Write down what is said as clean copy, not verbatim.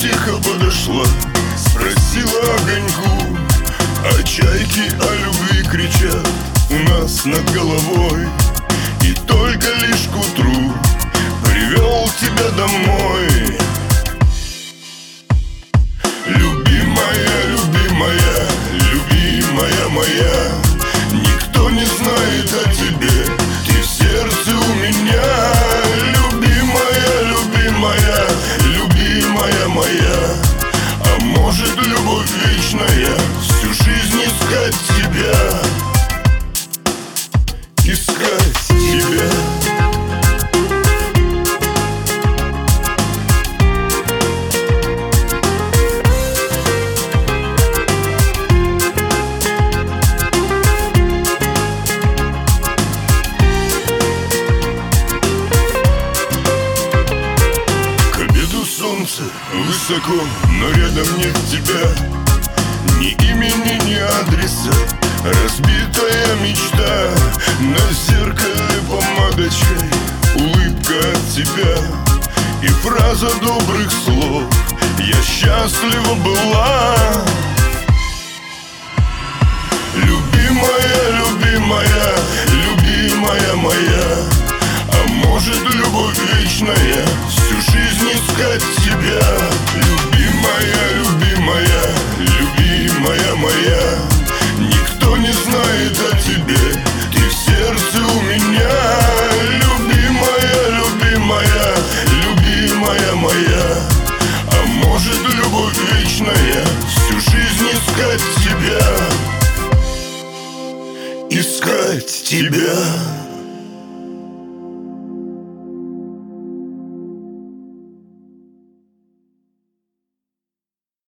тихо подошла, спросила огоньку, а чайки о любви кричат у нас над головой. И только лишь к утру привел тебя домой. Любимая, любимая, любимая моя, никто не знает о тебе, ты в сердце у меня. Любимая, любимая, любимая моя, а может любовь вечная, всю жизнь искать тебя, искать тебя. Солнце высоко, но рядом нет тебя. Ни имени, ни адреса, разбитая мечта. На зеркале помадочкой улыбка от тебя и фраза добрых слов: я счастлива была. Любимая, любимая, любимая моя, а может любовь вечная, всю жизнь искать тебя. Любимая, любимая, любимая моя, никто не знает о тебе, ты в сердце у меня. Любимая, любимая, любимая моя, а может любовь вечная, всю жизнь искать тебя, искать тебя.